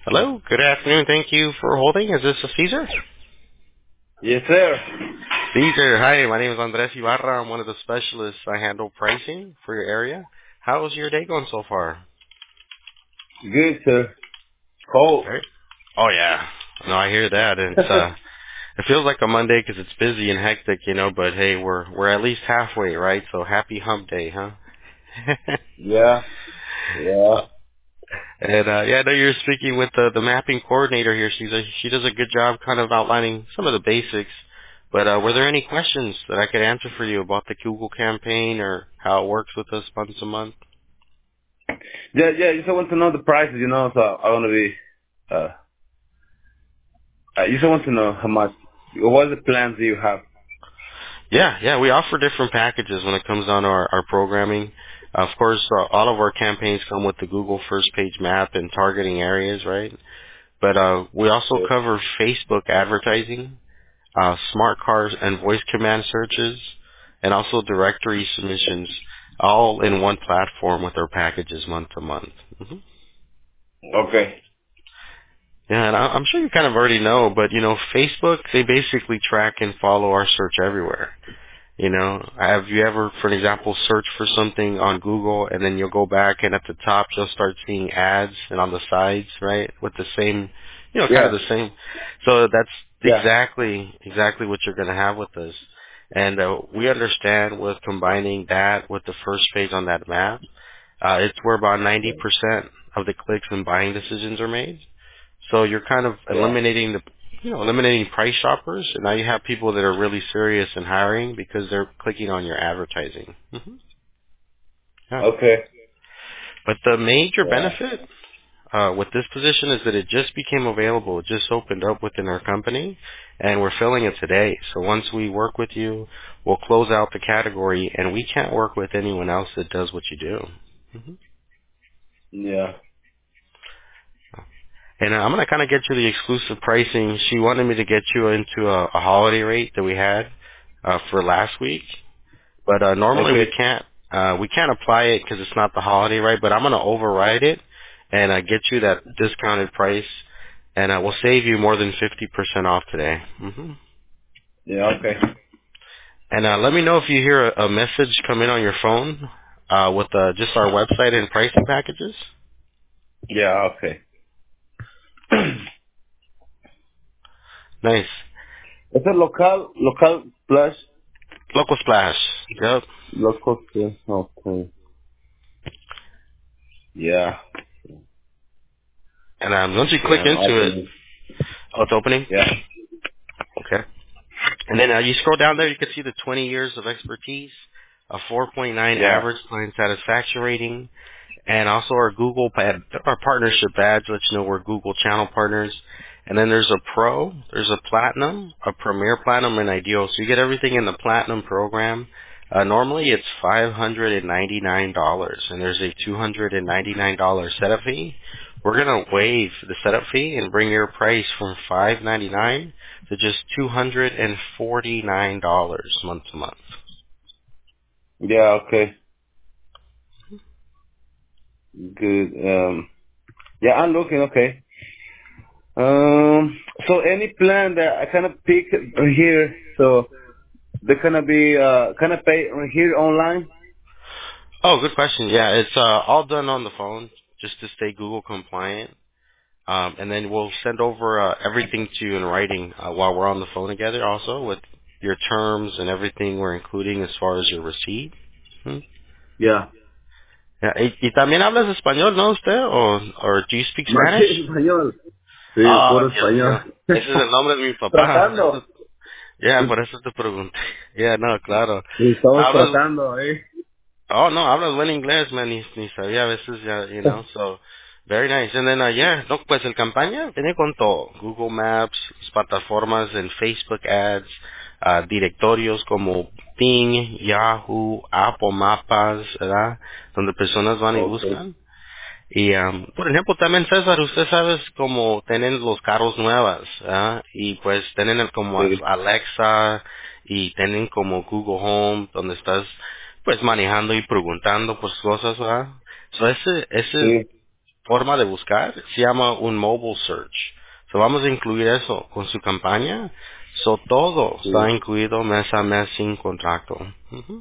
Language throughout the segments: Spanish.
Hello, good afternoon. Thank you for holding. Is this a Caesar? Yes, sir. Caesar, hi. My name is Andres Ibarra. I'm one of the specialists. I handle pricing for your area. How's your day going so far? Good, sir. Cold. Great. Oh yeah. No, I hear that. And it feels like a Monday 'cause it's busy and hectic, But hey, we're at least halfway, right? So happy Hump Day, huh? Yeah. Yeah. Yeah, I know you're speaking with the mapping coordinator here. She does a good job kind of outlining some of the basics. But were there any questions that I could answer for you about the Google campaign or how it works with us month to month? Yeah. You just want to know the prices, so I want to be, you just want to know how much, what are the plans do you have? Yeah, we offer different packages when it comes down to our programming. Of course, all of our campaigns come with the Google first page map and targeting areas, right? But we also Okay. cover Facebook advertising, smart cars and voice command searches, and also directory submissions, all in one platform with our packages month to month. Okay. Yeah, and I'm sure you kind of already know, but Facebook, they basically track and follow our search everywhere. Have you ever, for example, searched for something on Google and then you'll go back and at the top you'll start seeing ads and on the sides, right, with the same, kind of Yeah. the same. So that's Yeah. exactly what you're going to have with us. And we understand with combining that with the first page on that map, it's where about 90% of the clicks and buying decisions are made. So you're kind of Yeah. eliminating price shoppers, and now you have people that are really serious in hiring because they're clicking on your advertising. Yeah. Okay. But the major Yeah. benefit with this position is that it just became available. It just opened up within our company, and we're filling it today. So once we work with you, we'll close out the category, and we can't work with anyone else that does what you do. Yeah. And I'm going to kind of get you the exclusive pricing. She wanted me to get you into a holiday rate that we had for last week. But normally Okay. we can't apply it because it's not the holiday, right? But I'm going to override it and get you that discounted price, and we'll save you more than 50% off today. Yeah. Okay. And let me know if you hear a message come in on your phone with just our website and pricing packages. Yeah. Okay. Nice. It's a local plus, Local Splash. Yep. local plus. Okay. Yeah. And once you Yeah. click I'm into it, opening. oh, it's opening. Yeah. Okay. And then you scroll down there, you can see the 20 years of expertise, a 4.9 Yeah. average client satisfaction rating, and also our partnership badge lets you know we're Google channel partners. And then there's a pro, there's a platinum, a premier platinum, and ideal. So you get everything in the platinum program. Normally it's $599, and there's a $299 setup fee. We're gonna waive the setup fee and bring your price from $599 to just $249 month to month. Yeah. Okay. Good. Yeah, I'm looking. Okay. So any plan that I kind of pick here, so they're gonna be kind of pay here online. Oh, good question. Yeah, it's all done on the phone just to stay Google compliant. And then we'll send over everything to you in writing while we're on the phone together also with your terms and everything we're including as far as your receipt. Hmm? Yeah. Yeah, y también hablas español, ¿no, usted? Or do you speak Más Spanish? que español. Sí, Oh, puro Dios mío. español. Ese es el nombre de mi papá. Tratando. Ya, por eso te pregunté. Ya, no, claro. Estamos Hablas tratando, Oh, no, hablas buen inglés, man, ni sabía a veces ya, so, very nice. And then, yeah, no, pues el campaña viene con todo. Google Maps, plataformas en Facebook Ads, directorios como Bing, Yahoo, Apple Mapas, ¿verdad? Donde personas van y Okay. buscan. Y, por ejemplo, también César, usted sabe cómo tienen los carros nuevas, ¿ah? Y pues tienen como Sí. Alexa y tienen como Google Home, donde estás pues manejando y preguntando por cosas, ¿verdad? So ese Sí. forma de buscar se llama un mobile search. So vamos a incluir eso con su campaña. So todo está Sí. incluido mes a mes sin contrato. Ujú.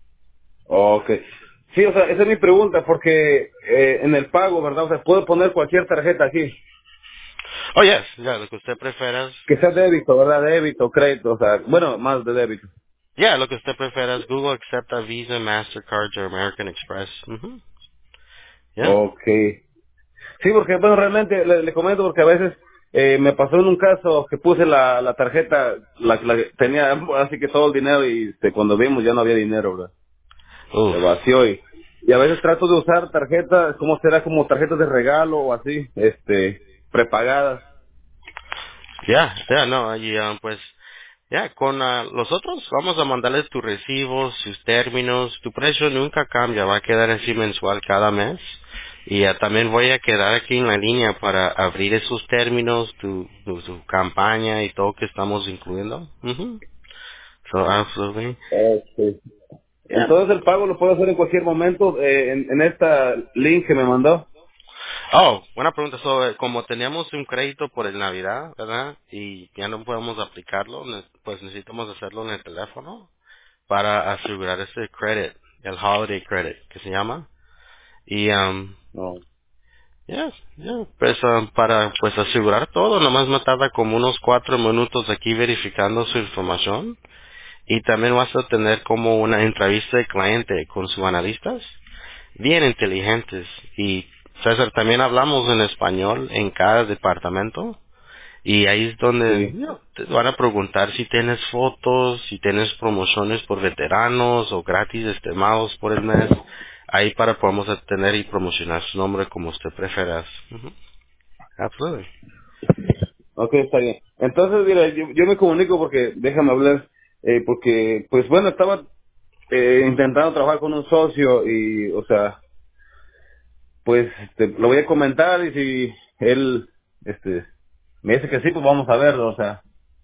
Okay. Sí, o sea, esa es mi pregunta, porque en el pago, ¿verdad? O sea, puedo poner cualquier tarjeta aquí, Oh, yes, ya, lo que usted prefiera. que sea débito, ¿verdad? Débito, crédito, o sea, bueno, más de débito. Ya, lo que usted prefiera es Google acepta Visa, Mastercard o American Express. Ujú. Ya. Okay. Sí, porque, bueno, realmente le comento porque a veces me pasó en un caso que puse la tarjeta, tenía así que todo el dinero y cuando vimos ya no había dinero, ¿verdad? Uf. Se vació y a veces trato de usar tarjetas, ¿cómo será? Como tarjetas de regalo o así, prepagadas. Ya, ya, no, y pues, ya, con los otros vamos a mandarles tus recibos, sus términos, tu precio nunca cambia, va a quedar así mensual cada mes. Y también voy a quedar aquí en la línea para abrir esos términos, tu campaña y todo que estamos incluyendo. Ujú. So, absolutely. Okay. Yeah. Entonces el pago lo puedo hacer en cualquier momento en esta link que me mandó. Oh, buena pregunta. Como teníamos un crédito por el Navidad, ¿verdad? Y ya no podemos aplicarlo, pues necesitamos hacerlo en el teléfono para asegurar ese credit, el holiday credit, que se llama. Y, No. pues para pues asegurar todo, nomás me tarda como unos 4 minutos aquí verificando su información. Y también vas a tener como una entrevista de cliente con sus analistas, bien inteligentes. Y César, también hablamos en español en cada departamento. Y ahí es donde Sí. te van a preguntar si tienes fotos, si tienes promociones por veteranos o gratis estimados por el mes. Ahí para podemos tener y promocionar su nombre como usted prefiera. Ujú. Absolutely. Ok, está bien. Entonces, mira, yo me comunico porque, déjame hablar, porque, pues bueno, estaba intentando trabajar con un socio y, o sea, pues lo voy a comentar y si él me dice que sí, pues vamos a verlo, o sea,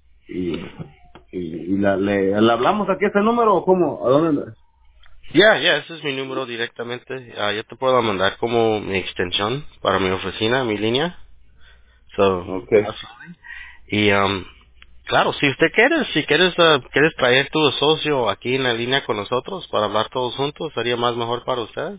¿le hablamos aquí a este número o cómo? ¿A dónde? Ya, ese es mi número directamente. Yo te puedo mandar como mi extensión para mi oficina, mi línea. So, Ok. absolutely. Y, claro, si usted quiere, si quieres traer tu socio aquí en la línea con nosotros para hablar todos juntos, sería más mejor para ustedes.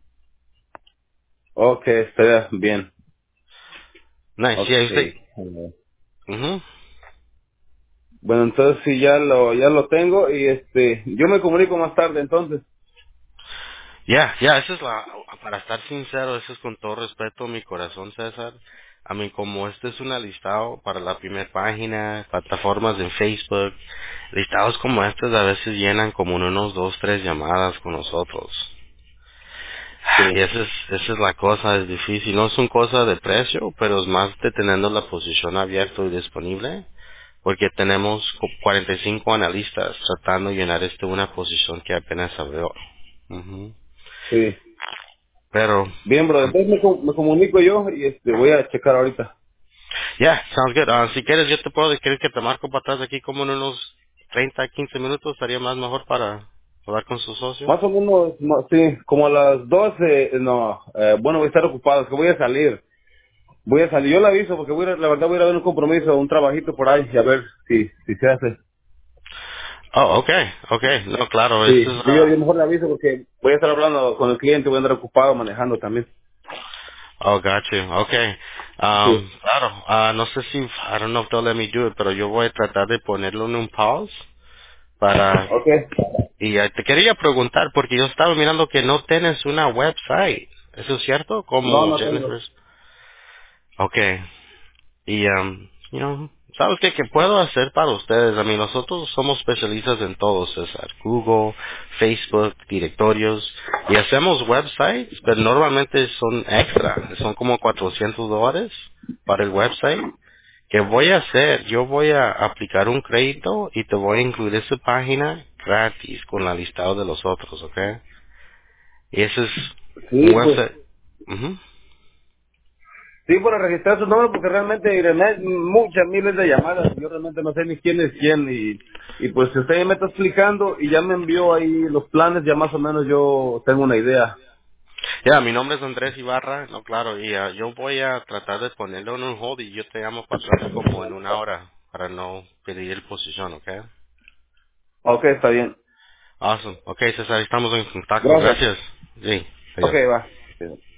Ok, está bien. Nice, Ok. sí, usted. Ujú. Bueno, entonces sí, ya lo tengo y yo me comunico más tarde entonces. Esa es para estar sincero, eso es con todo respeto, mi corazón, César. A mí, como este es un listado para la primera página, plataformas en Facebook, listados como estos a veces llenan como en unos 2, 3 llamadas con nosotros. Y Sí. esa es la cosa, es difícil. No es una cosa de precio, pero es más de teniendo la posición abierta y disponible, porque tenemos 45 analistas tratando de llenar una posición que apenas abrió. Ujú. Sí. Pero, Bien, bro. Entonces me comunico yo y voy a checar ahorita. sounds good. Si quieres, yo te puedo decir que te marco para atrás de aquí como en unos 30, 15 minutos. Estaría más mejor para hablar con su socio. Más o menos, sí, como a las 12, no, bueno, voy a estar ocupado, es que voy a salir. Voy a salir, yo le aviso porque la verdad voy a ir a ver un compromiso, un trabajito por ahí y a ver si se hace. Oh, okay. No, claro, eso Sí, es... yo mejor le aviso porque voy a estar hablando con el cliente, voy a andar ocupado manejando también. Oh, got you. Okay. Sí. Claro. No sé si... I don't know if they'll let me do it, pero yo voy a tratar de ponerlo en un pause para... Ok. Y te quería preguntar, porque yo estaba mirando que no tienes una website. ¿Eso es cierto? No, Como no tengo. Jennifer's. Okay. Y, ¿sabes qué? ¿Qué puedo hacer para ustedes? A mí, nosotros somos especialistas en todo, César. Google, Facebook, directorios. Y hacemos websites, pero normalmente son extra. Son como $400 para el website. ¿Qué voy a hacer? Yo voy a aplicar un crédito y te voy a incluir esa página gratis con la listado de los otros, ¿ok? Y ese es un Sí, pues. website. Ujú. Sí, para registrar su nombre porque realmente Irene, muchas miles de llamadas. Yo realmente no sé ni quién es quién y pues si usted ya me está explicando y ya me envió ahí los planes, ya más o menos yo tengo una idea. Ya, mi nombre es Andrés Ibarra, no, claro, y yo voy a tratar de ponerlo en un hold y yo te llamo para atrás como en una hora para no pedir el posición, ¿ok? Ok, está bien. Awesome. Ok, César, estamos en contacto. Gracias. Gracias. Sí, Ok, adiós. va. Sí.